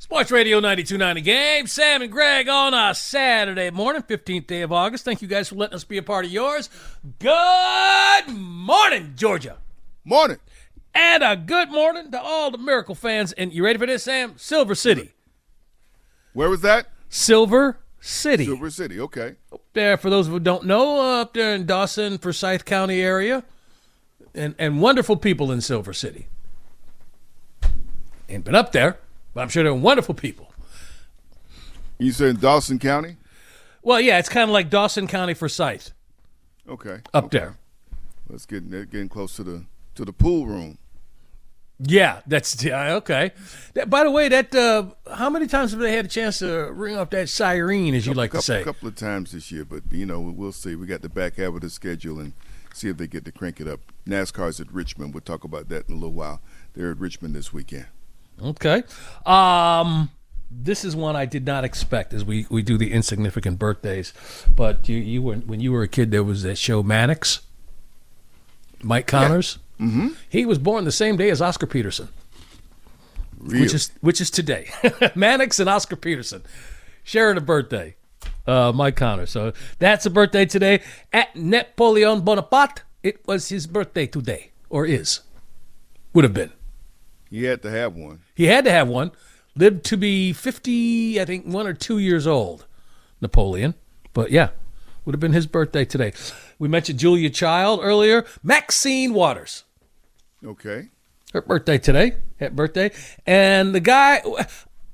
Sports Radio 92.9 The Game. Sam and Greg on a Saturday morning, 15th day of August. Thank you guys for letting us be a part of yours. Good morning, Georgia. Morning. And a good morning to all the Miracle fans. And you ready for this, Sam? Silver City. Where was that? Silver City. Silver City, okay. Up there, for those who don't know, up there in Dawson, Forsyth County area. And wonderful people in Silver City. Ain't been up there, but I'm sure they're wonderful people. You said Dawson County? Well, yeah, it's kind of like Dawson County, Forsyth. Okay. Up there. Let's getting close to the pool room. Yeah, okay. By the way, how many times have they had a chance to ring up that siren, as you like to say? A couple of times this year, but we'll see. We got the back half of the schedule and see if they get to crank it up. NASCAR's at Richmond. We'll talk about that in a little while. They're at Richmond this weekend. Okay. This is one I did not expect as we do the insignificant birthdays. But you when you were a kid, there was that show Mannix. Mike Connors. Yeah. Mm-hmm. He was born the same day as Oscar Peterson. Really? Which is today. Mannix and Oscar Peterson sharing a birthday. Mike Connors. So that's a birthday today. At Napoleon Bonaparte, it was his birthday today, or is. Would have been. He had to have one. He had to have one. Lived to be 50, I think, 1 or 2 years old, Napoleon. But, yeah, would have been his birthday today. We mentioned Julia Child earlier. Maxine Waters. Okay. Her birthday today. Happy birthday. And the guy, let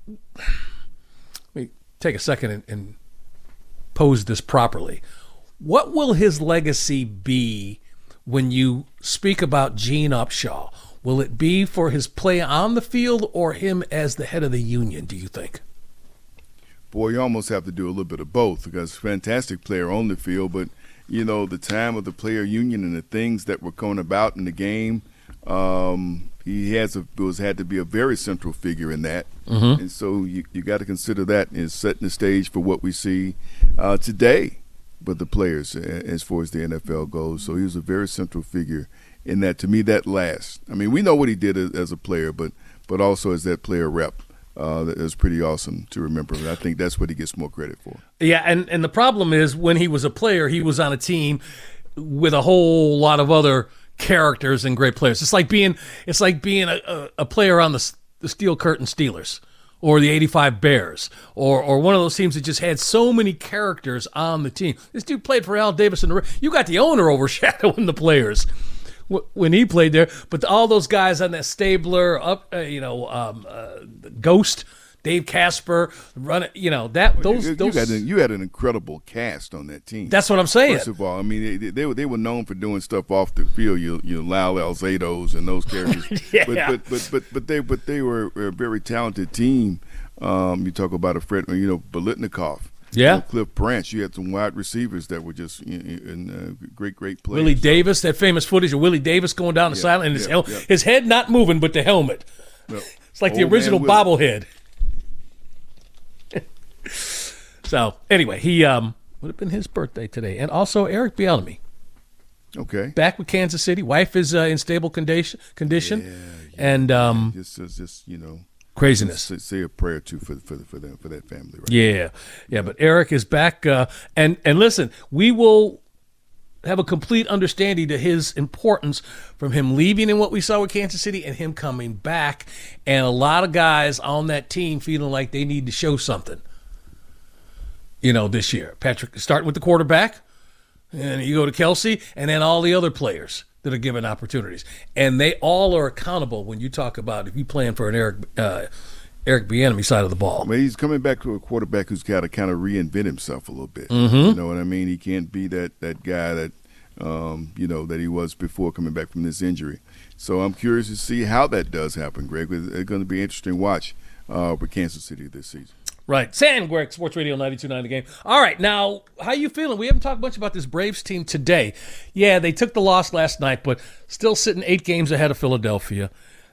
me take a second and pose this properly. What will his legacy be when you speak about Gene Upshaw? Will it be for his play on the field or him as the head of the union, do you think? Boy, you almost have to do a little bit of both because fantastic player on the field, but, the time of the player union and the things that were going about in the game, he had to be a very central figure in that. Mm-hmm. And so you got to consider that as setting the stage for what we see today with the players as far as the NFL goes. So he was a very central figure in that. To me, that last. I mean, we know what he did as a player, but also as that player rep. That is pretty awesome to remember. And I think that's what he gets more credit for. Yeah, and the problem is when he was a player, he was on a team with a whole lot of other characters and great players. It's like being a player on the Steel Curtain Steelers or the 85 Bears or one of those teams that just had so many characters on the team. This dude played for Al Davis. You got the owner overshadowing the players when he played there, but all those guys on that Stabler, Ghost, Dave Casper, you had an incredible cast on that team. That's what I'm saying. First of all, I mean they were known for doing stuff off the field. Lyle Alzados and those characters. Yeah. But they were a very talented team. You talk about Bolitnikov. Yeah, Cliff Branch. You had some wide receivers that were just great players. Willie Davis, that famous footage of Willie Davis going down the sideline and his head not moving, but the helmet. Yep. It's like the original bobblehead. So anyway, he would have been his birthday today, and also Eric Bieniemy. Okay, back with Kansas City. Wife is in stable condition, and just craziness. Say a prayer too for that family. Right? Yeah. But Eric is back, and listen, we will have a complete understanding to his importance from him leaving and what we saw with Kansas City and him coming back, and a lot of guys on that team feeling like they need to show something. This year, Patrick, starting with the quarterback, and you go to Kelsey, and then all the other players that are given opportunities. And they all are accountable when you talk about if you playing for an Eric Bieniemy side of the ball. Well, he's coming back to a quarterback who's got to kind of reinvent himself a little bit. Mm-hmm. You know what I mean? He can't be that guy that, that he was before coming back from this injury. So I'm curious to see how that does happen, Greg. It's going to be an interesting watch with Kansas City this season. Right. Sam Greg, Sports Radio 92.9 The Game. All right. Now, how you feeling? We haven't talked much about this Braves team today. Yeah, they took the loss last night, but still sitting 8 games ahead of Philadelphia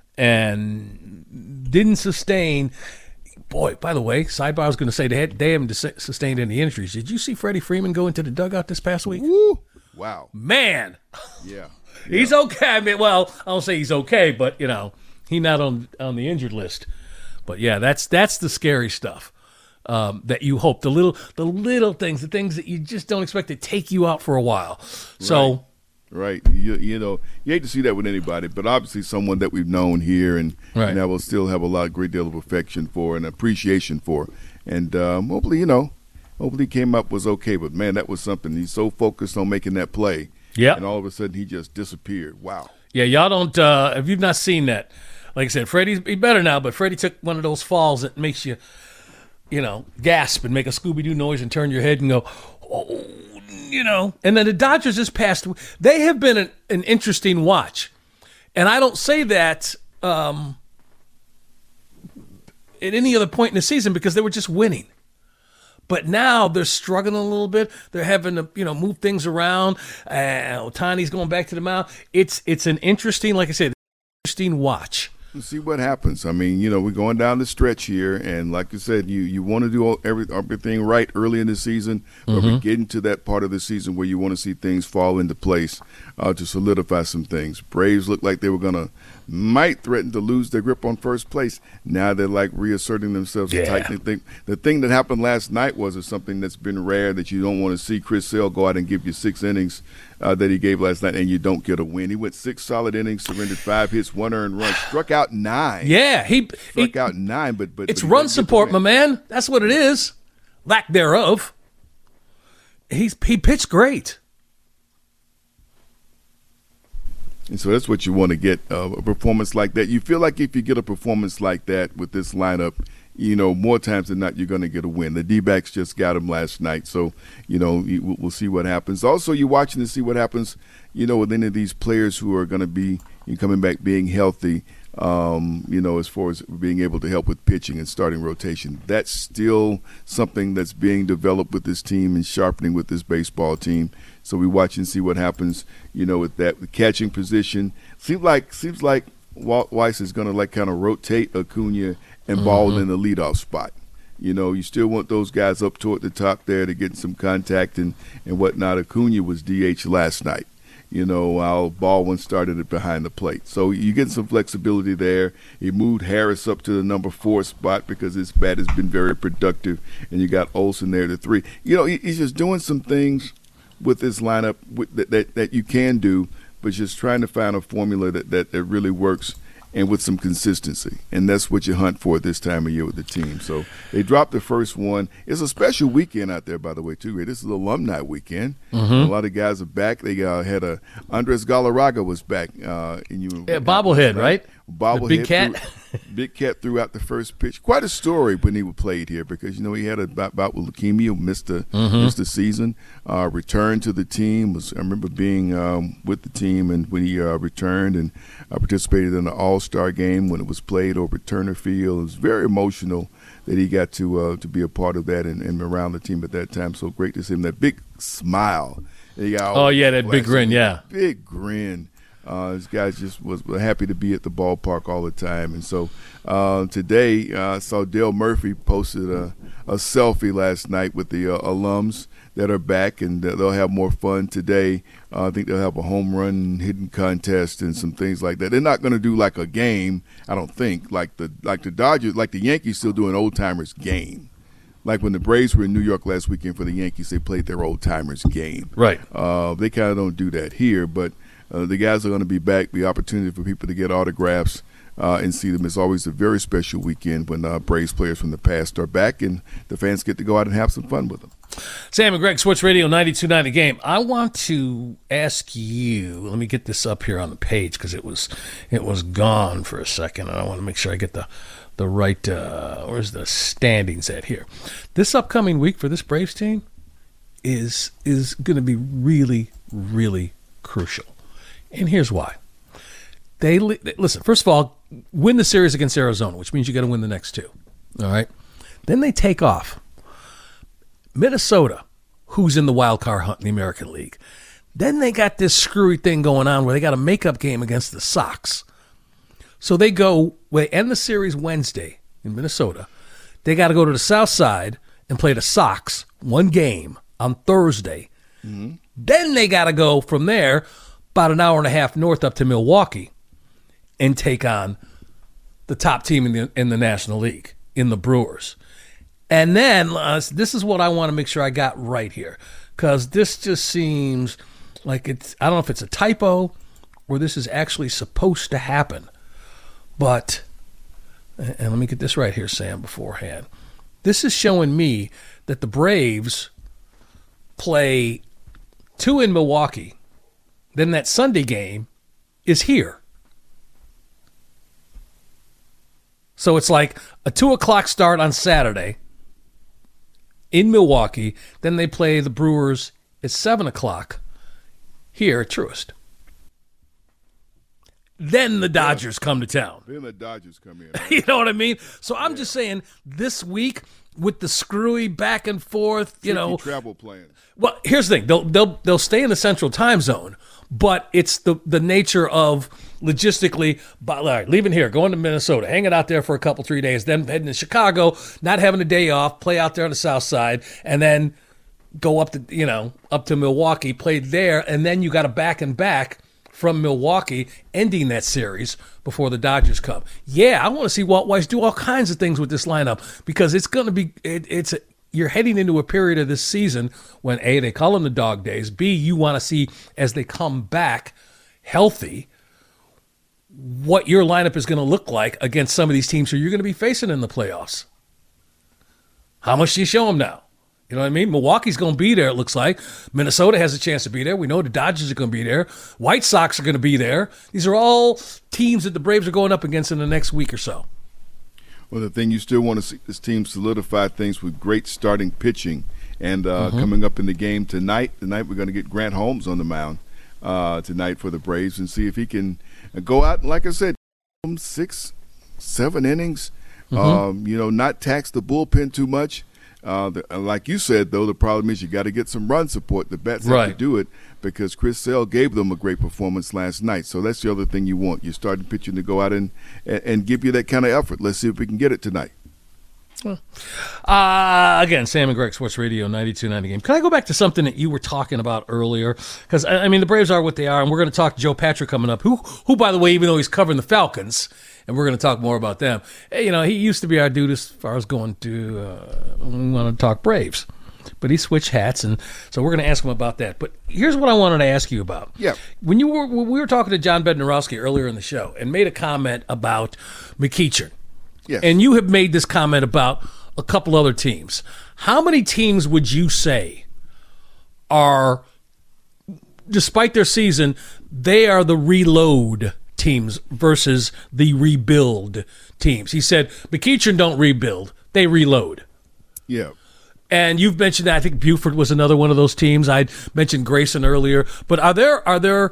and didn't sustain. Boy, by the way, sidebar, I was going to say they haven't sustained any injuries. Did you see Freddie Freeman go into the dugout this past week? Woo! Wow. Man. Yeah. He's okay. I mean, well, I don't say he's okay, but, he's not on the injured list. But yeah, that's the scary stuff. That you hope the little things, the things that you just don't expect to take you out for a while. So, right. You know, you hate to see that with anybody, but obviously someone that we've known here and I will still have a great deal of affection for and appreciation for. And hopefully he came up was okay. But man, that was something. He's so focused on making that play. Yeah. And all of a sudden he just disappeared. Wow. Yeah, y'all don't. If you've not seen that, like I said, Freddie's better now. But Freddie took one of those falls that makes you, gasp and make a Scooby-Doo noise and turn your head and go, oh, And then the Dodgers this past, they have been an interesting watch. And I don't say that at any other point in the season because they were just winning. But now they're struggling a little bit. They're having to, move things around. Ohtani's going back to the mound. It's an interesting, like I said, interesting watch. We'll see what happens. I mean, we're going down the stretch here, and like you said, you want to do everything right early in the season, but we're getting to that part of the season where you want to see things fall into place to solidify some things. Braves look like they might threaten to lose their grip on first place. Now they're like reasserting themselves. Yeah. The thing that happened last night was something that's been rare that you don't want to see Chris Sale go out and give you 6 innings that he gave last night, and you don't get a win. He went 6 solid innings, surrendered 5 hits, 1 earned run, struck out 9. Yeah, he struck out 9, but it's run support, my man. That's what it is. Lack thereof. He pitched great. And so that's what you want to get, a performance like that. You feel like if you get a performance like that with this lineup, more times than not, you're going to get a win. The D-backs just got him last night, so, we'll see what happens. Also, you're watching to see what happens, with any of these players who are going to be coming back being healthy, as far as being able to help with pitching and starting rotation. That's still something that's being developed with this team and sharpening with this baseball team. So we watch and see what happens, with that. The catching position seems like Walt Weiss is going to kind of rotate Acuna and Ball in the leadoff spot. You still want those guys up toward the top there to get some contact and whatnot. Acuna was DH last night. While Baldwin started it behind the plate. So you get some flexibility there. He moved Harris up to the number 4 spot because his bat has been very productive, and you got Olsen there to 3. He's just doing some things with this lineup that you can do, but just trying to find a formula that really works and with some consistency. And that's what you hunt for this time of year with the team. So they dropped the first one. It's a special weekend out there, by the way, too. This is alumni weekend. A lot of guys are back. They had Andres Galarraga was back. Bobblehead, right? Bobblehead. Big Cat. Big Cat threw out the first pitch. Quite a story when he played here because, he had a bout with leukemia, missed the season, returned to the team. I remember being with the team and when he returned and participated in the All-Star game when it was played over at Turner Field. It was very emotional that he got to be a part of that and around the team at that time. So great to see him. That big smile. That big grin, yeah. Big grin. This guy just was happy to be at the ballpark all the time. And so today I saw Dale Murphy posted a selfie last night with the alums that are back, and they'll have more fun today. I think they'll have a home run hitting contest and some things like that. They're not going to do like a game, I don't think, like the Dodgers, like the Yankees still do an old-timers game. Like when the Braves were in New York last weekend for the Yankees, they played their old-timers game. Right. They kind of don't do that here, but the guys are going to be back, the opportunity for people to get autographs and see them. It's always a very special weekend when Braves players from the past are back and the fans get to go out and have some fun with them. Sam and Greg, Sports Radio 92.9 The Game. I want to ask you, let me get this up here on the page because it was gone for a second, and I want to make sure I get the right, where's the standings at here. This upcoming week for this Braves team is going to be really, really crucial. And here's why. Listen, first of all, win the series against Arizona, which means you got to win the next 2. All right? Then they take off. Minnesota, who's in the wild card hunt in the American League. Then they got this screwy thing going on where they got a makeup game against the Sox. So they end the series Wednesday in Minnesota. They got to go to the South Side and play the Sox 1 game on Thursday. Mm-hmm. Then they got to go from there about an hour and a half north up to Milwaukee and take on the top team in the National League, in the Brewers. And then this is what I want to make sure I got right here, because this just seems like I don't know if it's a typo or this is actually supposed to happen. But, and let me get this right here, Sam, beforehand. This is showing me that the Braves play 2 in Milwaukee. Then that Sunday game is here. So it's like a 2 o'clock start on Saturday in Milwaukee. Then they play the Brewers at 7 o'clock here at Truist. Then the Dodgers come to town. Then the Dodgers come in. Right? You know what I mean? So I'm just saying, this week with the screwy back and forth, travel plans. Well, here's the thing: they'll stay in the Central Time Zone, but it's the nature of logistically, leaving here, going to Minnesota, hanging out there for a couple 3 days, then heading to Chicago, not having a day off, play out there on the South Side, and then go up to Milwaukee, play there, and then you got a back and back from Milwaukee, ending that series before the Dodgers come. Yeah, I want to see Walt Weiss do all kinds of things with this lineup, because it's going to be you're heading into a period of this season when A, they call them the dog days, B, you want to see as they come back healthy what your lineup is going to look like against some of these teams who you're going to be facing in the playoffs. How much do you show them now? You know what I mean? Milwaukee's going to be there, it looks like. Minnesota has a chance to be there. We know the Dodgers are going to be there. White Sox are going to be there. These are all teams that the Braves are going up against in the next week or so. Well, the thing you still want to see this team solidify things with great starting pitching. And coming up in the game tonight we're going to get Grant Holmes on the mound tonight for the Braves and see if he can go out, like I said, 6, 7 innings, not tax the bullpen too much. Like you said, though, the problem is you got to get some run support. The bats have to do it, because Chris Sale gave them a great performance last night. So that's the other thing you want. You're starting pitching to go out and give you that kind of effort. Let's see if we can get it tonight. Again, Sam and Greg, Sports Radio 92.9 The Game. Can I go back to something that you were talking about earlier? Because, I mean, the Braves are what they are, and we're going to talk to Joe Patrick coming up, who, by the way, even though he's covering the Falcons, and we're going to talk more about them, he used to be our dude as far as going to, we want to talk Braves. But he switched hats, and so we're going to ask him about that. But here's what I wanted to ask you about. Yeah. When we were talking to John Bednarowski earlier in the show and made a comment about McEachern. Yes. And you have made this comment about a couple other teams. How many teams would you say are, despite their season, they are the reload teams versus the rebuild teams? He said, McEachern don't rebuild, they reload. Yeah. And you've mentioned that. I think Buford was another one of those teams. I'd mentioned Grayson earlier. But are there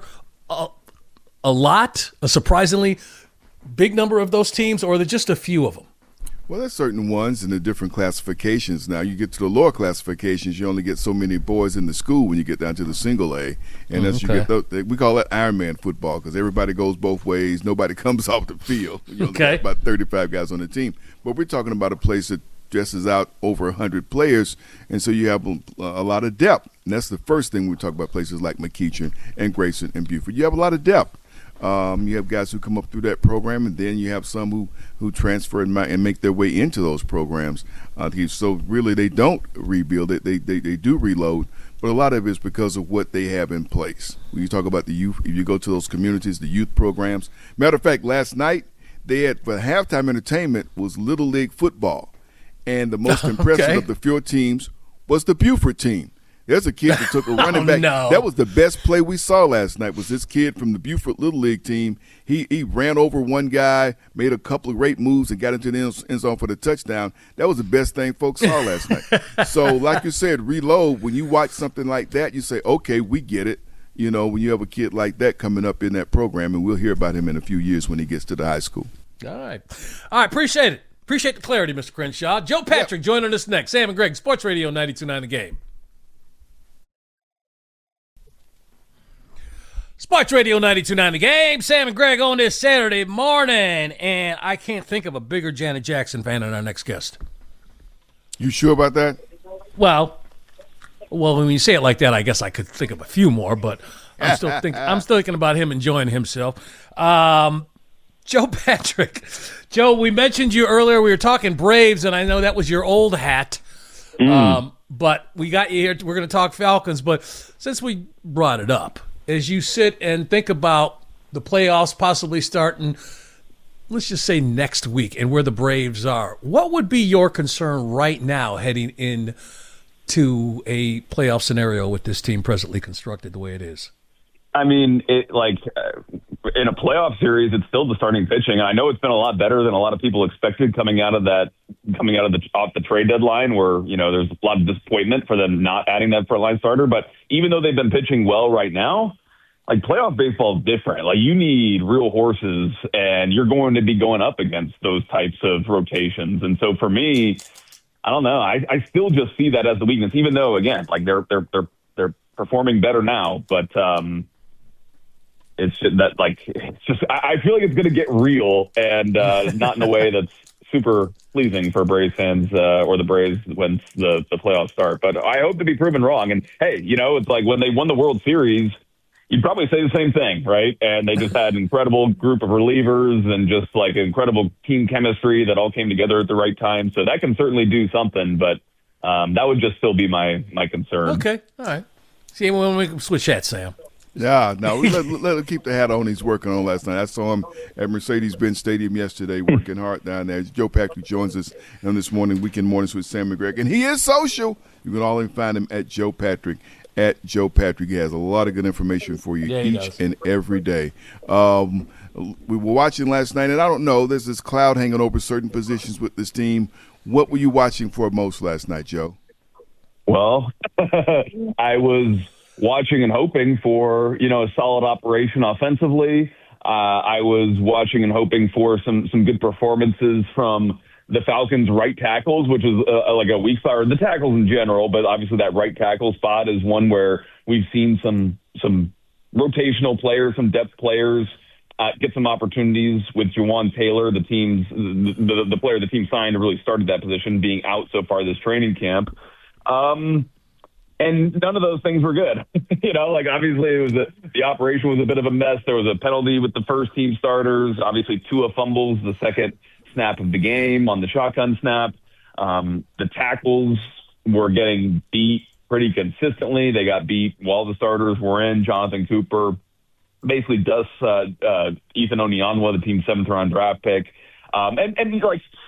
a surprisingly big number of those teams, or are there just a few of them? Well, there's certain ones in the different classifications. Now, you get to the lower classifications, you only get so many boys in the school when you get down to the single A. And as you get we call that Ironman football, because everybody goes both ways. Nobody comes off the field. You only got about 35 guys on the team. But we're talking about a place that dresses out over 100 players, and so you have a lot of depth. And that's the first thing we talk about places like McEachern and Grayson and Buford. You have a lot of depth. You have guys who come up through that program, and then you have some who transfer and make their way into those programs. So really they don't rebuild it. They do reload, but a lot of it is because of what they have in place. When you talk about the youth, if you go to those communities, the youth programs. Matter of fact, last night they had, for halftime entertainment, was Little League football. And the most impressive of the field teams was the Buford team. There's a kid that took a running back. No. That was the best play we saw last night, was this kid from the Buford Little League team. He ran over one guy, made a couple of great moves, and got into the end zone for the touchdown. That was the best thing folks saw last night. So, like you said, reload. When you watch something like that, you say, okay, we get it. When you have a kid like that coming up in that program, and we'll hear about him in a few years when he gets to the high school. All right. Appreciate it. Appreciate the clarity, Mr. Crenshaw. Joe Patrick joining us next. Sam and Greg, Sports Radio 92.9 The Game. Sports Radio 92.9 The Game. Sam and Greg on this Saturday morning. And I can't think of a bigger Janet Jackson fan than our next guest. You sure about that? Well, when you say it like that, I guess I could think of a few more, but I'm still thinking about him enjoying himself. Joe Patrick. Joe, we mentioned you earlier. We were talking Braves, and I know that was your old hat. But we got you here. We're going to talk Falcons. But since we brought it up, as you sit and think about the playoffs possibly starting, let's just say next week, and where the Braves are, what would be your concern right now heading in to a playoff scenario with this team presently constructed the way it is? I mean, in a playoff series, it's still the starting pitching. I know it's been a lot better than a lot of people expected coming out of off the trade deadline, where there's a lot of disappointment for them not adding that frontline starter. But even though they've been pitching well right now, like, playoff baseball is different. Like, you need real horses, and you're going to be going up against those types of rotations. And so for me, I don't know. I still just see that as the weakness, even though, again, like, they're performing better now, but it's just that, like, I feel like it's going to get real, and not in a way that's super pleasing for Braves fans or the Braves when the playoffs start. But I hope to be proven wrong. And hey, it's like when they won the World Series, you'd probably say the same thing, right? And they just had an incredible group of relievers and just like incredible team chemistry that all came together at the right time. So that can certainly do something, but that would just still be my concern. Okay, all right. See, when we switch hats, Sam. Yeah, no, let him keep the hat on he's working on last night. I saw him at Mercedes-Benz Stadium yesterday working hard down there. Joe Patrick joins us on this morning, Weekend Mornings with Sam McGregor. And he is social. You can always find him at Joe Patrick. At Joe Patrick. He has a lot of good information for you each and every day. We were watching last night, and I don't know, there's this cloud hanging over certain positions with this team. What were you watching for most last night, Joe? Well, I was watching and hoping for, a solid operation offensively. I was watching and hoping for some good performances from the Falcons' right tackles, which is like a weak spot, or the tackles in general, but obviously that right tackle spot is one where we've seen some rotational players, some depth players get some opportunities with Juwan Taylor, the player the team signed to really started that position, being out so far this training camp. And none of those things were good. Obviously the operation was a bit of a mess. There was a penalty with the first team starters, obviously Tua fumbles the second snap of the game on the shotgun snap. The tackles were getting beat pretty consistently. They got beat while the starters were in. Jonathan Cooper basically dusts Ethan Onyanwa, the team's 7th-round draft pick. And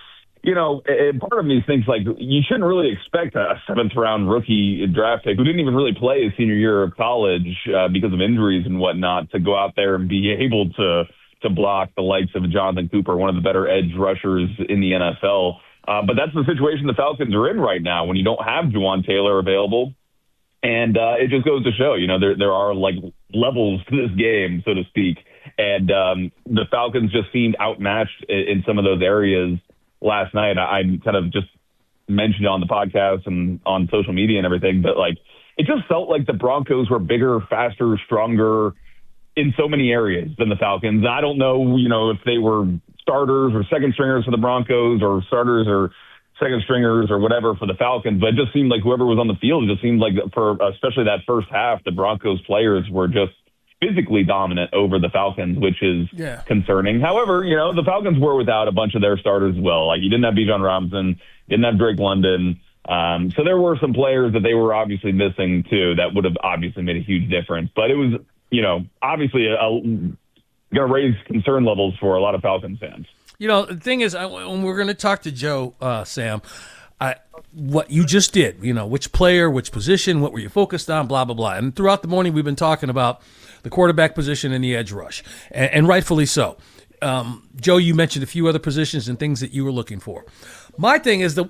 part of me thinks, like, you shouldn't really expect a 7th-round rookie draft pick who didn't even really play his senior year of college because of injuries and whatnot to go out there and be able to block the likes of Jonathan Cooper, one of the better edge rushers in the NFL. But that's the situation the Falcons are in right now when you don't have Juwan Taylor available. And it just goes to show, there are like levels to this game, so to speak. And the Falcons just seemed outmatched in some of those areas last night. I kind of just mentioned it on the podcast and on social media and everything, but like it just felt like the Broncos were bigger, faster, stronger in so many areas than the Falcons. I don't know, if they were starters or second stringers for the Broncos or starters or second stringers or whatever for the Falcons, but it just seemed like whoever was on the field, it just seemed like for especially that first half, the Broncos players were just physically dominant over the Falcons, which is concerning. However, the Falcons were without a bunch of their starters as well. Like, you didn't have Bijan Robinson, didn't have Drake London. So there were some players that they were obviously missing too that would have obviously made a huge difference. But it was, obviously going to raise concern levels for a lot of Falcons fans. The thing is, when we're going to talk to Joe, Sam, what you just did, which player, which position, what were you focused on, blah, blah, blah. And throughout the morning, we've been talking about the quarterback position and the edge rush, and rightfully so. Joe, you mentioned a few other positions and things that you were looking for. My thing is,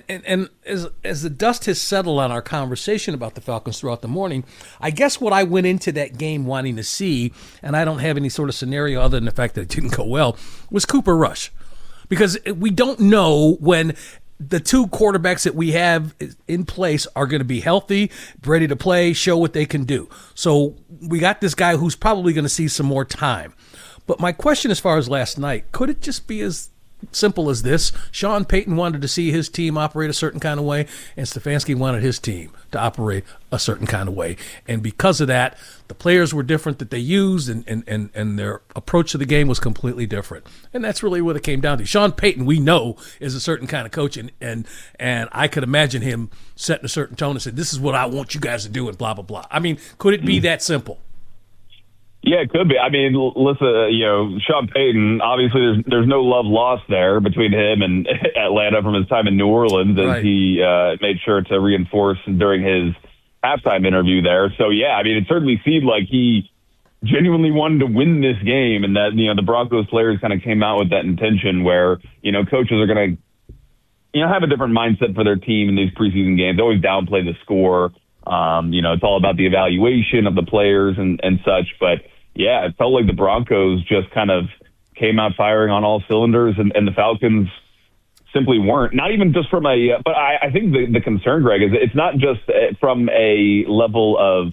as the dust has settled on our conversation about the Falcons throughout the morning, I guess what I went into that game wanting to see, and I don't have any sort of scenario other than the fact that it didn't go well, was Cooper Rush. Because we don't know when the two quarterbacks that we have in place are going to be healthy, ready to play, show what they can do. So we got this guy who's probably going to see some more time. But my question as far as last night, could it just be as simple as this. Sean Payton wanted to see his team operate a certain kind of way, and Stefanski wanted his team to operate a certain kind of way. And because of that, the players were different that they used, and their approach to the game was completely different. And that's really what it came down to. Sean Payton, we know, is a certain kind of coach, and I could imagine him setting a certain tone and saying, this is what I want you guys to do, and blah, blah, blah. I mean, could it be that simple? Yeah, it could be. I mean, listen, Sean Payton, obviously there's no love lost there between him and Atlanta from his time in New Orleans, as Right. he made sure to reinforce during his halftime interview there. So, yeah, I mean, it certainly seemed like he genuinely wanted to win this game, and that, the Broncos players kind of came out with that intention where, coaches are going to, have a different mindset for their team in these preseason games. They always downplay the score. It's all about the evaluation of the players and such, but yeah, it felt like the Broncos just kind of came out firing on all cylinders, and the Falcons simply weren't. Not even just from but I think the concern, Greg, is it's not just from a level of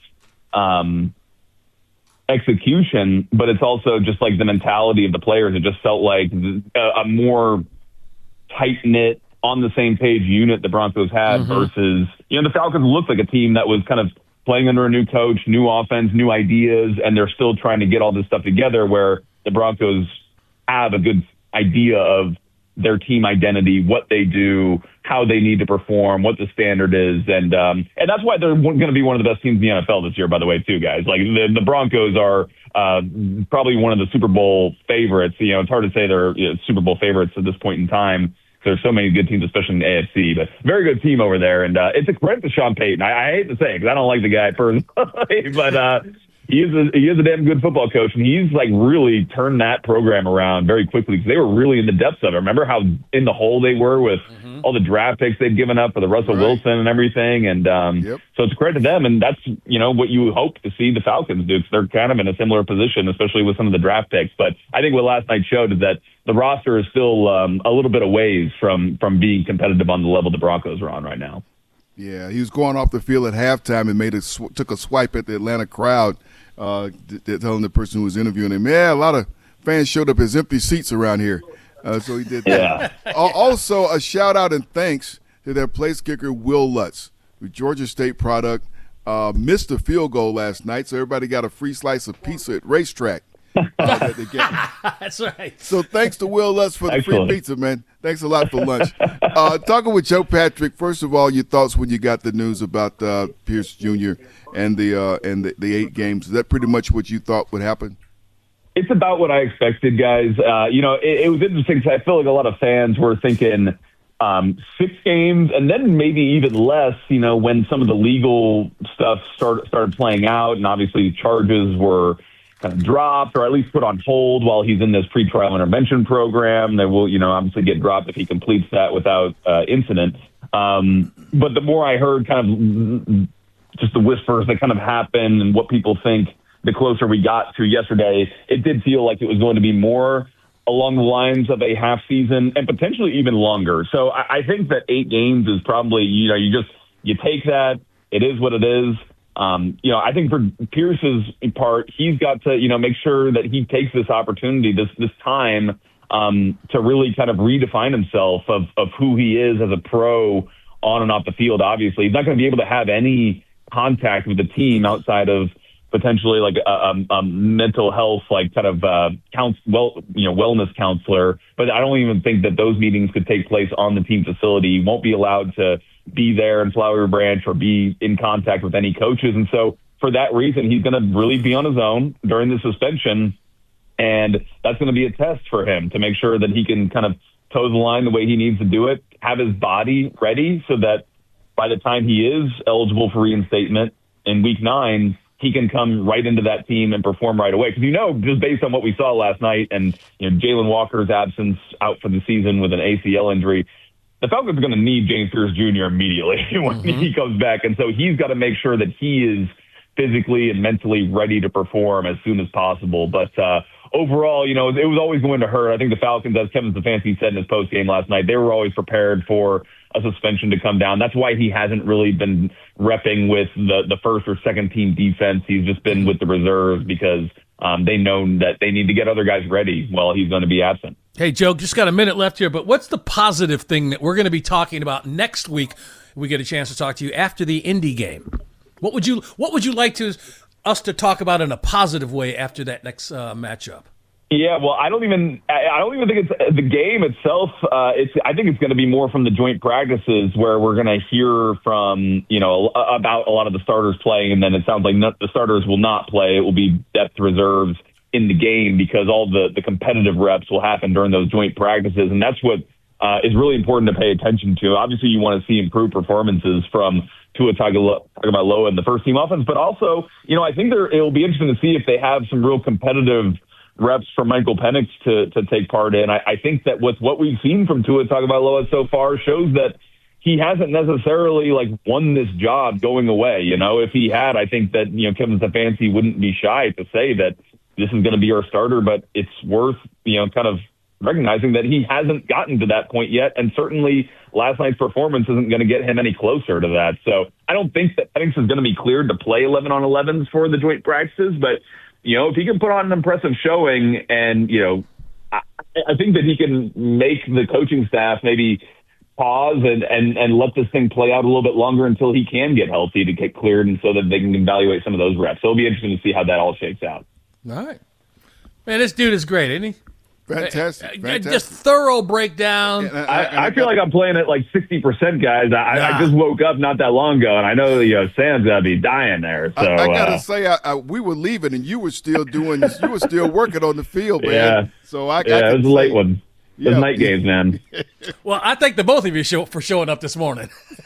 execution, but it's also just like the mentality of the players. It just felt like a more tight-knit, on the same page unit the Broncos had versus, the Falcons looked like a team that was kind of playing under a new coach, new offense, new ideas, and they're still trying to get all this stuff together, where the Broncos have a good idea of their team identity, what they do, how they need to perform, what the standard is. And that's why they're going to be one of the best teams in the NFL this year, by the way, too, guys. Like the Broncos are probably one of the Super Bowl favorites. It's hard to say they're Super Bowl favorites at this point in time. There's so many good teams, especially in the AFC, but very good team over there. And it's a credit to Sean Payton. I hate to say it because I don't like the guy personally, but he is a damn good football coach, and he's like really turned that program around very quickly because they were really in the depths of it. Remember how in the hole they were with all the draft picks they'd given up for the Russell Wilson and everything. And so it's a credit to them, and that's what you hope to see the Falcons do, because they're kind of in a similar position, especially with some of the draft picks. But I think what last night showed is that the roster is still a little bit away from being competitive on the level the Broncos are on right now. Yeah, he was going off the field at halftime and took a swipe at the Atlanta crowd, telling the person who was interviewing him, a lot of fans showed up as empty seats around here. So he did that. Also, a shout-out and thanks to their place kicker, Will Lutz, who Georgia State product, missed a field goal last night, so everybody got a free slice of pizza at Racetrack. That they get. That's right. So thanks to Will Lutz for the free pizza, man. Thanks a lot for lunch. Talking with Joe Patrick, first of all, your thoughts when you got the news about Pierce Jr. and the 8 games. Is that pretty much what you thought would happen? It's about what I expected, guys. It was interesting because I feel like a lot of fans were thinking 6 games and then maybe even less, when some of the legal stuff started playing out, and obviously charges were kind of dropped or at least put on hold while he's in this pretrial intervention program. They will, obviously get dropped if he completes that without incident. But the more I heard kind of just the whispers that kind of happen and what people think, the closer we got to yesterday, it did feel like it was going to be more along the lines of a half season and potentially even longer. So I think that 8 games is probably, you take that. It is what it is. I think for Pierce's part, he's got to, make sure that he takes this opportunity, this time, to really kind of redefine himself of who he is as a pro on and off the field. Obviously, he's not going to be able to have any contact with the team outside of potentially like a mental health, like kind of wellness counselor. But I don't even think that those meetings could take place on the team facility. He won't be allowed to be there in Flowery Branch or be in contact with any coaches. And so for that reason, he's going to really be on his own during the suspension. And that's going to be a test for him to make sure that he can kind of toe the line the way he needs to do it, have his body ready so that by the time he is eligible for reinstatement in week 9, he can come right into that team and perform right away. Because, just based on what we saw last night and, Jalen Walker's absence out for the season with an ACL injury, the Falcons are going to need James Pierce Jr. immediately when he comes back. And so he's got to make sure that he is physically and mentally ready to perform as soon as possible. But overall, it was always going to hurt. I think the Falcons, as Kevin Stefanski said in his postgame last night, they were always prepared for a suspension to come down. That's why he hasn't really been repping with the first or second team defense. He's just been with the reserves because they know that they need to get other guys ready while he's going to be absent. Hey, Joe, just got a minute left here, but what's the positive thing that we're going to be talking about next week? We get a chance to talk to you after the Indy game. What would you like us to talk about in a positive way after that next matchup? Yeah, well, I don't even think it's the game itself. I think it's going to be more from the joint practices where we're going to hear from, about a lot of the starters playing, and then it sounds like the starters will not play. It will be depth reserves in the game because all the competitive reps will happen during those joint practices, and that's what is really important to pay attention to. Obviously, you want to see improved performances from Tua Tagovailoa in the first team offense, but also, I think it'll be interesting to see if they have some real competitive reps for Michael Penix to take part in. I think that with what we've seen from Tua Tagovailoa so far shows that he hasn't necessarily won this job going away. If he had, I think that, Kevin Stefanski wouldn't be shy to say that this is going to be our starter, but it's worth, kind of recognizing that he hasn't gotten to that point yet. And certainly last night's performance isn't going to get him any closer to that. So I don't think that Penix is going to be cleared to play 11 on 11s for the joint practices, but if he can put on an impressive showing and, I think that he can make the coaching staff maybe pause and let this thing play out a little bit longer until he can get healthy to get cleared and so that they can evaluate some of those reps. So it'll be interesting to see how that all shakes out. All right. Man, this dude is great, isn't he? Fantastic. Just thorough breakdown. I feel like I'm playing at 60%, guys. I just woke up not that long ago, and I know Sam's got to be dying there. So I got to say, we were leaving, and you were still working on the field, man. Yeah. So it was a late one. It was night games, man. Well, I thank the both of you for showing up this morning.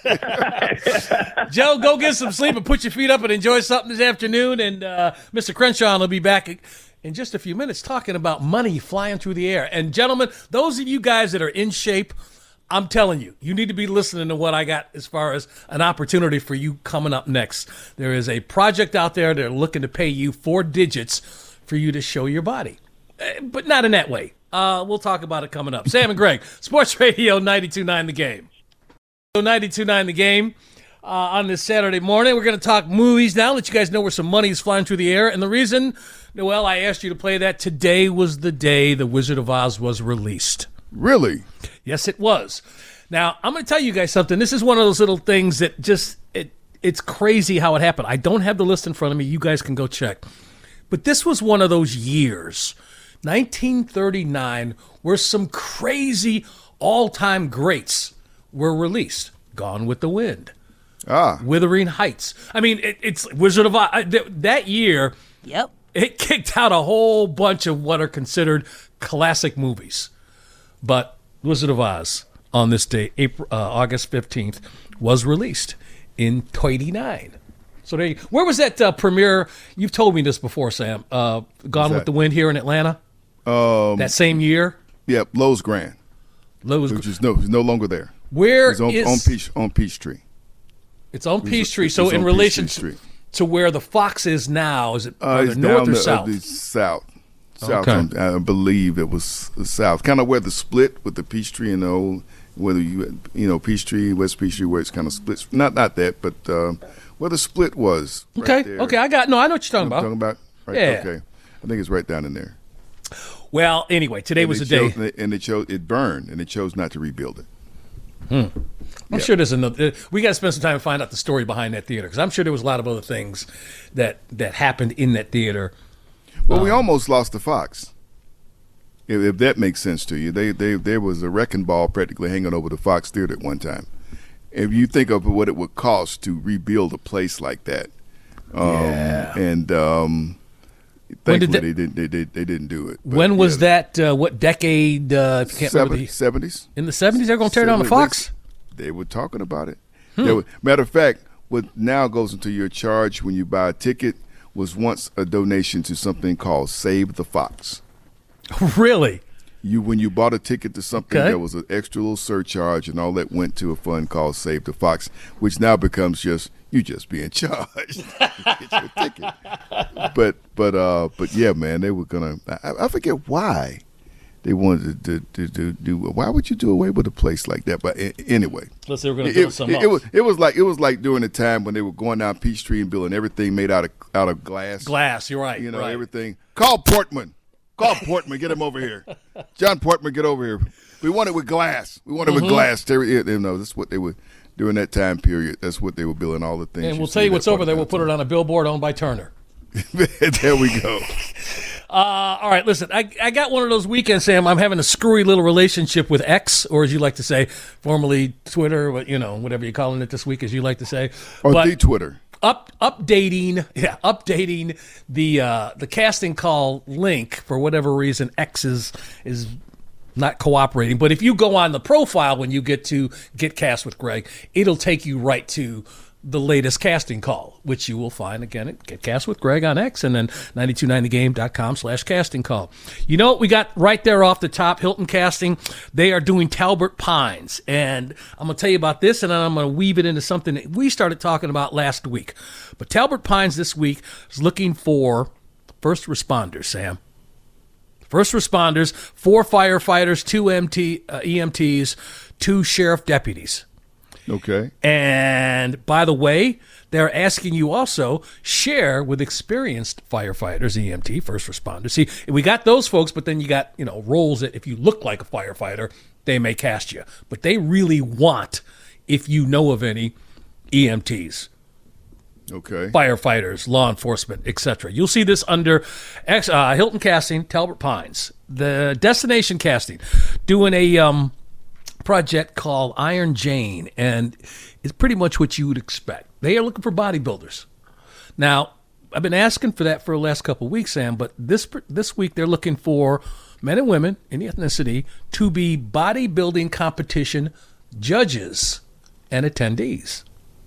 Joe, go get some sleep and put your feet up and enjoy something this afternoon. And Mr. Crenshaw will be back in just a few minutes talking about money flying through the air. And gentlemen, those of you guys that are in shape, I'm telling you, you need to be listening to what I got as far as an opportunity for you coming up next. There is a project out there. They're looking to pay you 4 digits for you to show your body, but not in that way. We'll talk about it coming up. Sam and Greg, Sports Radio 92.9 The Game. 92.9 The Game. On this Saturday morning, we're going to talk movies now, let you guys know where some money is flying through the air. And the reason, Noel, I asked you to play that, today was the day The Wizard of Oz was released. Really? Yes, it was. Now, I'm going to tell you guys something. This is one of those little things that just, it's crazy how it happened. I don't have the list in front of me. You guys can go check. But this was one of those years, 1939, where some crazy all-time greats were released. Gone with the Wind. Wuthering Heights. I mean, it's Wizard of Oz. That year, yep, it kicked out a whole bunch of what are considered classic movies. But Wizard of Oz, on this day, August 15th, was released in 1929. So there where was that premiere? You've told me this before, Sam. Gone with the Wind here in Atlanta? That same year? Yep, Lowe's Grand. Which is no longer there. Where it's on Peachtree. It's on Peachtree. So in relation to where the Fox is now, is it north or south? South. South. Okay. I believe it was south. Kind of where the split with the Peachtree and the old, whether Peachtree, West Peachtree, where it's kind of split. Not that, but where the split was. Okay. Right there. Okay. I know what you're talking about. Talking about? Right. Yeah. Okay. I think it's right down in there. Well, anyway, today was the day. It burned, and it chose not to rebuild it. I'm sure there's another. We got to spend some time to find out the story behind that theater, because I'm sure there was a lot of other things that happened in that theater. Well, we almost lost the Fox. If that makes sense to you, there was a wrecking ball practically hanging over the Fox Theater at one time. If you think of what it would cost to rebuild a place like that, and thankfully they didn't do it. But, when was that? What decade? If you can't remember, 70s. In the 70s, they're going to tear down the Fox. They were talking about it. Matter of fact, what now goes into your charge when you buy a ticket was once a donation to something called Save the Fox. Really? When you bought a ticket to something, there was an extra little surcharge, and all that went to a fund called Save the Fox, which now becomes just being charged to get your ticket. But yeah, man, they were gonna. I forget why they wanted to do. Why would you do away with a place like that? But anyway, unless they were going to build something else. It was like during the time when they were going down Peachtree and building everything made out of glass. Glass, you're right. Everything. Call Portman. Call Portman. Get him over here. John Portman, get over here. We want it with glass. We want it with glass. Terry, no, that's what they would during that time period. That's what they were billing all the things. And we'll tell you what's over there. We'll put it on a billboard owned by Turner. There we go. All right, listen, I got one of those weekends, Sam. I'm having a screwy little relationship with X, or as you like to say, formerly Twitter, whatever you're calling it this week, as you like to say. Or the Twitter. Updating the casting call link for whatever reason. X is not cooperating. But if you go on the profile when you get to Get Cast with Greg, it'll take you right to the latest casting call, which you will find again at Get Cast with Greg on X and then 929thegame.com/casting call. You know what we got right there off the top? Hilton Casting. They are doing Talbot Pines. And I'm going to tell you about this, and then I'm going to weave it into something that we started talking about last week. But Talbot Pines this week is looking for first responders, Sam. First responders, 4 firefighters, 2 EMTs, 2 sheriff deputies. Okay. And by the way, they're asking you also share with experienced firefighters, EMT, first responders. See, we got those folks, but then you got, roles that if you look like a firefighter, they may cast you. But they really want, if you know of any, EMTs. Okay. Firefighters, law enforcement, etc. You'll see this under Hilton Casting, Talbot Pines. The Destination Casting, doing a project called Iron Jane, and it's pretty much what you would expect. They are looking for bodybuilders. Now, I've been asking for that for the last couple of weeks, Sam, but this week they're looking for men and women, any ethnicity, to be bodybuilding competition judges and attendees.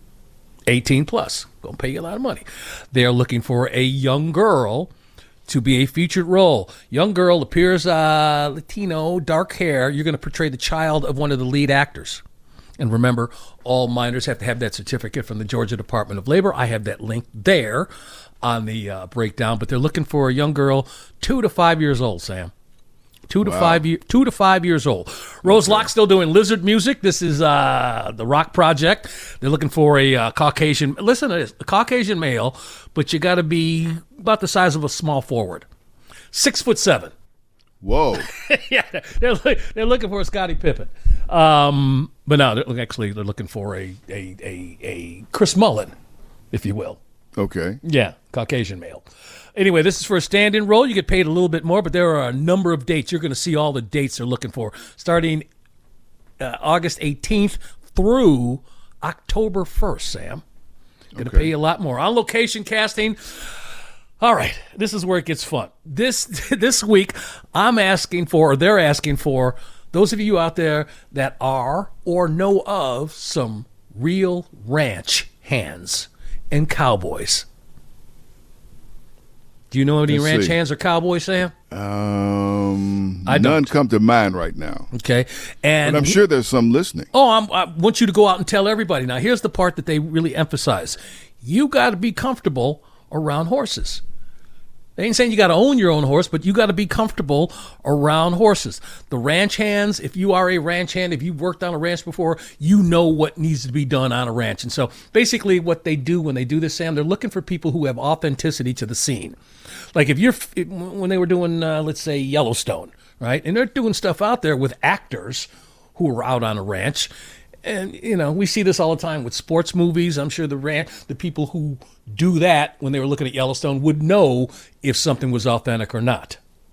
18 plus. Going to pay you a lot of money. They're looking for a young girl to be a featured role. Young girl appears Latino, dark hair. You're going to portray the child of one of the lead actors. And remember, all minors have to have that certificate from the Georgia Department of Labor. I have that link there on the breakdown. But they're looking for a young girl, 2 to 5 years old, Sam. 2 to 5 years old. Rose Locke still doing Lizard Music. This is the Rock Project. They're looking for a Caucasian. Listen to this, a Caucasian male, but you got to be about the size of a small forward, 6'7". Whoa. Yeah, they're looking for a Scottie Pippen. But no, they're looking for a Chris Mullin, if you will. Okay. Yeah, Caucasian male. Anyway, this is for a stand-in role. You get paid a little bit more, but there are a number of dates. You're going to see all the dates they're looking for, starting August 18th through October 1st, Sam. Going to pay you a lot more. On location casting. All right, this is where it gets fun. This week, they're asking for those of you out there that are or know of some real ranch hands and cowboys. Do you know any ranch hands or cowboys, Sam? None come to mind right now. Okay. But I'm sure there's some listening. I want you to go out and tell everybody. Now, here's the part that they really emphasize. You got to be comfortable around horses. They ain't saying you got to own your own horse, but you got to be comfortable around horses. The ranch hands, if you are a ranch hand, if you've worked on a ranch before, you know what needs to be done on a ranch. And so basically what they do when they do this, Sam, they're looking for people who have authenticity to the scene. Like when they were doing, let's say, Yellowstone, right? And they're doing stuff out there with actors who are out on a ranch. And, we see this all the time with sports movies. I'm sure the people who do that when they were looking at Yellowstone would know if something was authentic or not.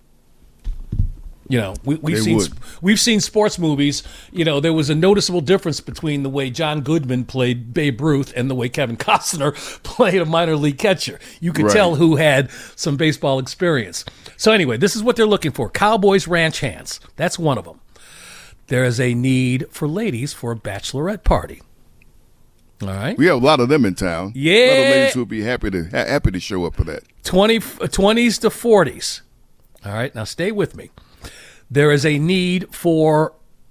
We've seen sports movies. There was a noticeable difference between the way John Goodman played Babe Ruth and the way Kevin Costner played a minor league catcher. You could tell who had some baseball experience. So anyway, this is what they're looking for. Cowboys ranch hands. That's one of them. There is a need for ladies for a bachelorette party. All right. We have a lot of them in town. Yeah. A lot of ladies who would be happy to show up for that. 20s to 40s. All right. Now stay with me. There is a need for,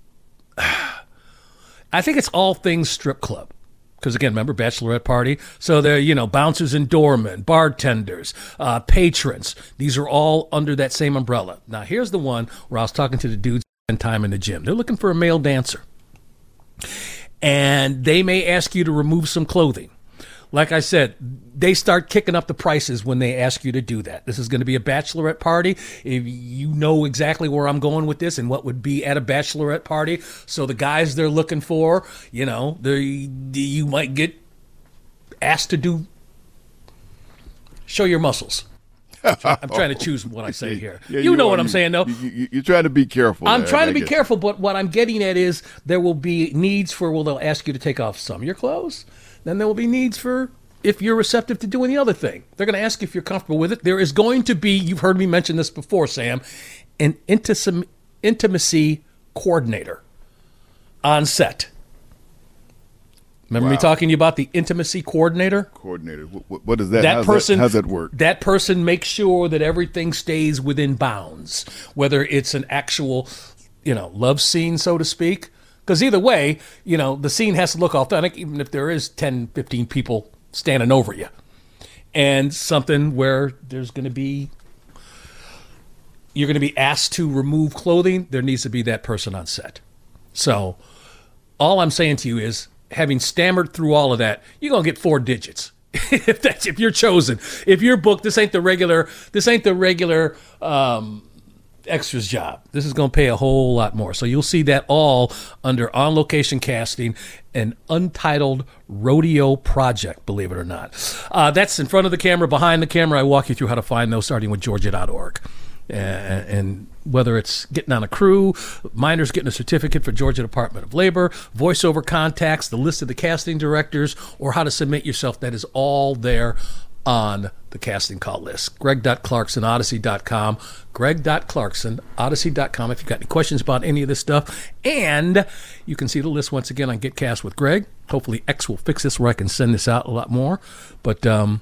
I think it's all things strip club. Because, again, remember, bachelorette party? So they're, bouncers and doormen, bartenders, patrons. These are all under that same umbrella. Now, here's the one where I was talking to the dudes and time in the gym. They're looking for a male dancer. And they may ask you to remove some clothing. Like I said, they start kicking up the prices when they ask you to do that. This is going to be a bachelorette party. If you know exactly where I'm going with this and what would be at a bachelorette party. So the guys they're looking for, you might get asked to show your muscles. I'm trying to choose what I say here. Yeah, you know what I'm saying, though. You're trying to be careful. I'm trying to be careful, but what I'm getting at is there will be needs for, they'll ask you to take off some of your clothes. Then there will be needs for if you're receptive to doing the other thing. They're going to ask if you're comfortable with it. There is going to be, you've heard me mention this before, Sam, an intimacy coordinator on set. Remember me talking to you about the intimacy coordinator? Coordinator. What is that? How's that work? That person makes sure that everything stays within bounds, whether it's an actual, love scene, so to speak. Because either way, the scene has to look authentic, even if there is 10, 15 people standing over you. And something where you're going to be asked to remove clothing, there needs to be that person on set. So all I'm saying to you is, having stammered through all of that, you're going to get 4 digits. if you're chosen. If you're booked, this ain't the regular extras job. This is going to pay a whole lot more. So you'll see that all under On Location Casting, an untitled rodeo project, believe it or not. That's in front of the camera, behind the camera. I walk you through how to find those, starting with Georgia.org. And whether it's getting on a crew, minors getting a certificate for Georgia Department of Labor, voiceover contacts, the list of the casting directors, or how to submit yourself, that is all there on the casting call list. Greg.Clarkson.Odyssey.com. Greg.Clarkson.Odyssey.com if you've got any questions about any of this stuff. And you can see the list once again on Get Cast with Greg. Hopefully X will fix this where I can send this out a lot more. But, and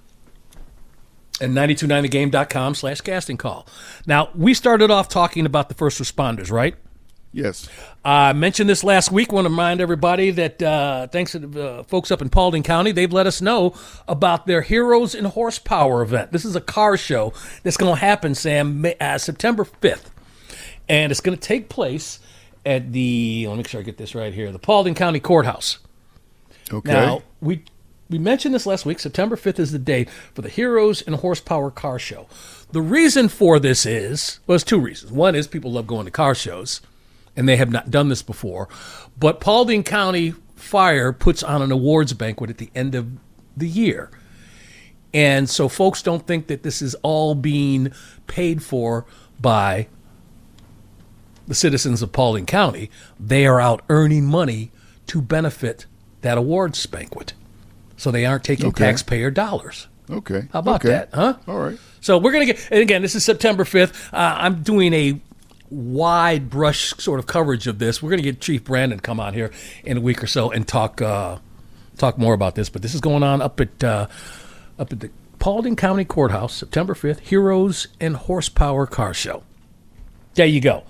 929thegame.com/casting call. Now, we started off talking about the first responders, right? Yes. I mentioned this last week. I want to remind everybody that thanks to the folks up in Paulding County, they've let us know about their Heroes in Horsepower event. This is a car show that's going to happen, Sam, September 5th. And it's going to take place at let me make sure I get this right here, the Paulding County Courthouse. Okay. Now, we mentioned this last week. September 5th is the date for the Heroes in Horsepower car show. The reason for this there's 2 reasons. One is people love going to car shows, and they have not done this before. But Paulding County Fire puts on an awards banquet at the end of the year. And so folks don't think that this is all being paid for by the citizens of Paulding County. They are out earning money to benefit that awards banquet. So they aren't taking taxpayer dollars. Okay. How about that, huh? All right. So we're going to get, and again, this is September 5th. I'm doing a wide brush sort of coverage of this. We're going to get Chief Brandon come on here in a week or so and talk more about this. But this is going on up at the Paulding County Courthouse, September 5th, Heroes and Horsepower Car Show. There you go.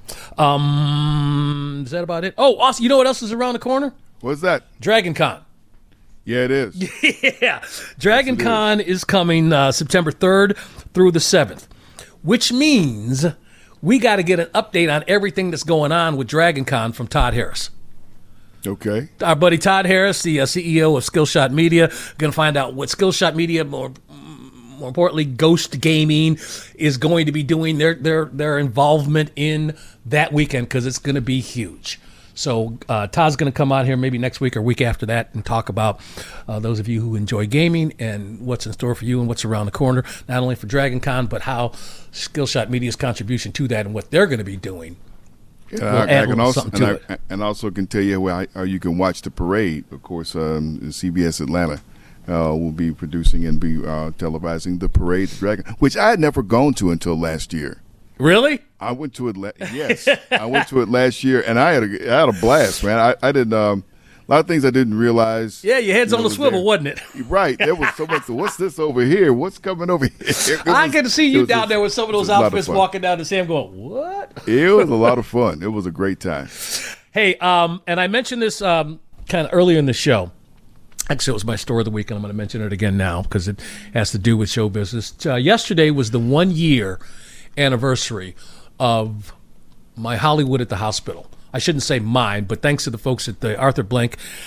Is that about it? Oh, also, you know what else is around the corner? What's that? Dragon Con. Yeah, it is. Yeah. Dragon Con is coming September 3rd through the 7th, which means we got to get an update on everything that's going on with Dragon Con from Todd Harris. Okay. Our buddy Todd Harris, the CEO of Skillshot Media, going to find out what Skillshot Media, more importantly, Ghost Gaming, is going to be doing, their involvement in that weekend, because it's going to be huge. So Todd's going to come out here maybe next week or week after that and talk about those of you who enjoy gaming and what's in store for you and what's around the corner, not only for Dragon Con, but how Skillshot Media's contribution to that and what they're going to be doing. I can also can tell you how you can watch the parade. Of course, CBS Atlanta will be producing and be televising the parade, Dragon, which I had never gone to until last year. Really? I went to it. Yes, I went to it last year, and I had a blast, man. I did a lot of things I didn't realize. Yeah, your head's on the swivel, wasn't it? Right. There was so much. What's this over here? What's coming over here? I get to see you down there with some of those outfits walking down the Sam going, what? It was a lot of fun. It was a great time. Hey, and I mentioned this kind of earlier in the show. Actually, it was my story of the week, and I'm going to mention it again now because it has to do with show business. Yesterday was the 1-year anniversary of my Hollywood at the Hospital. I shouldn't say mine, but thanks to the folks at the Arthur Blank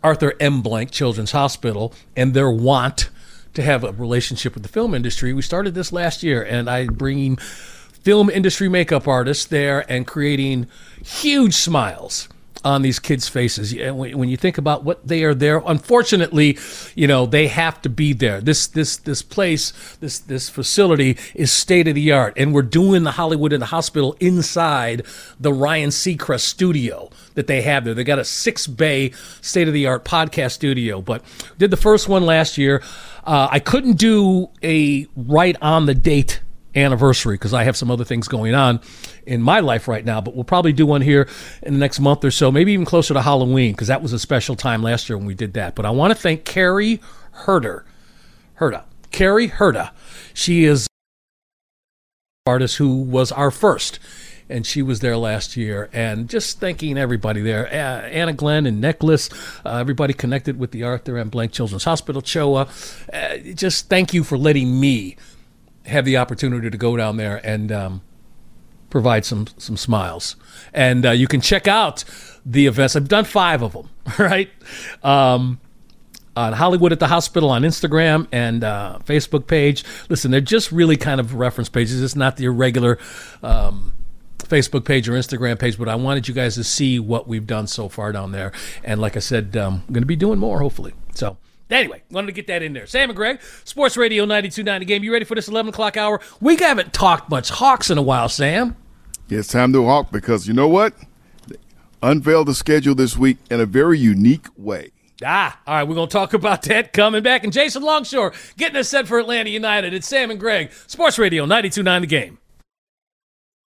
Arthur M. Blank Children's Hospital and their want to have a relationship with the film industry. We started this last year, and I'm bringing film industry makeup artists there and creating huge smiles on these kids' faces. When you think about what they are there, unfortunately, they have to be there. This place, this facility is state of the art, and we're doing the Hollywood in the Hospital inside the Ryan Seacrest studio that they have there. They got a 6-bay state of the art podcast studio, but did the first one last year. I couldn't do a right on the date anniversary because I have some other things going on in my life right now, but we'll probably do one here in the next month or so, maybe even closer to Halloween, because that was a special time last year when we did that. But I want to thank Carrie Herda. Carrie Herda. She is an artist who was our first, and she was there last year. And just thanking everybody there, Anna Glenn and Necklace, everybody connected with the Arthur M. Blank Children's Hospital, CHOA. Just thank you for letting me have the opportunity to go down there and provide some smiles. And you can check out the events. I've done 5 of them, right? On Hollywood at the Hospital on Instagram and Facebook page. Listen, they're just really kind of reference pages. It's not the irregular Facebook page or Instagram page, but I wanted you guys to see what we've done so far down there. And like I said, I'm going to be doing more, hopefully. So anyway, wanted to get that in there. Sam and Greg, Sports Radio 92.9 The Game. You ready for this 11 o'clock hour? We haven't talked much Hawks in a while, Sam. Yeah, it's time to Hawk because you know what? They unveiled the schedule this week in a very unique way. All right, we're going to talk about that coming back. And Jason Longshore getting us set for Atlanta United. It's Sam and Greg, Sports Radio 92.9 The Game.